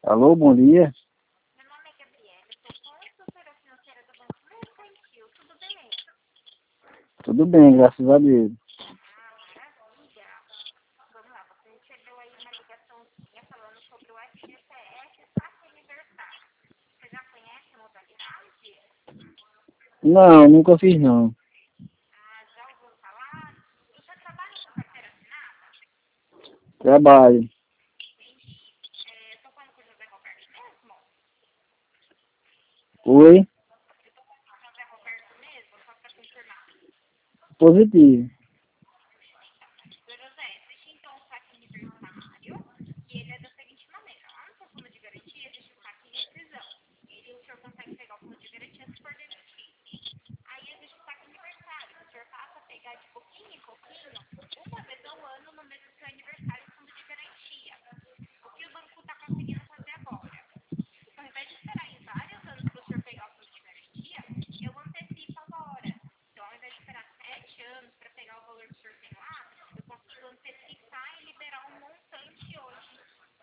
Alô, bom dia. Meu nome é Gabriela, sou consultora financeira do Banco Mercantil, tudo bem? Tudo bem, graças a Deus. Maravilha. Vamos lá, você recebeu aí uma ligaçãozinha falando sobre o FGTS Saque Aniversário. Você já conhece a modalidade? Não, nunca fiz não. Já ouviu falar? Você trabalha com carteira assinada? Trabalho. Entendi. Estou falando com o José Roberto mesmo? Oi? Estou falando com o José Roberto mesmo, só para confirmar. Positivo. Seu José, existe então o saque aniversário, que ele é da seguinte maneira. Lá no seu fundo de garantia existe o saque e rescisão. O senhor consegue pegar o fundo de garantia se for demitido. Aí existe o saque aniversário, que o senhor passa a pegar de pouquinho em pouquinho, uma vez ao ano, no mês do seu aniversário, o fundo de garantia. O que o banco está conseguindo fazer agora? Ao invés de esperar em vários anos para o senhor pegar o fundo de garantia, eu antecipo agora. Então, ao invés de esperar 7 anos para pegar o valor que o senhor tem lá, eu consigo antecipar e liberar um montante hoje.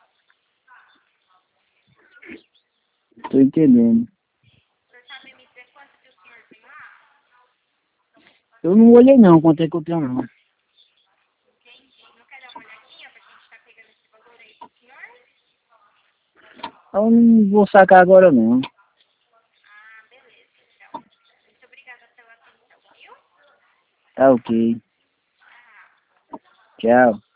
Tô entendendo. O senhor sabe me dizer quanto que o senhor tem lá? Eu não olhei não, quanto é que eu tenho não. Entendi. Não quer dar uma olhadinha para a gente estar pegando esse valor aí pro senhor? Eu não vou sacar agora não. Beleza, então. Muito obrigada pela atenção, viu? Tá ok. Tchau. Tchau.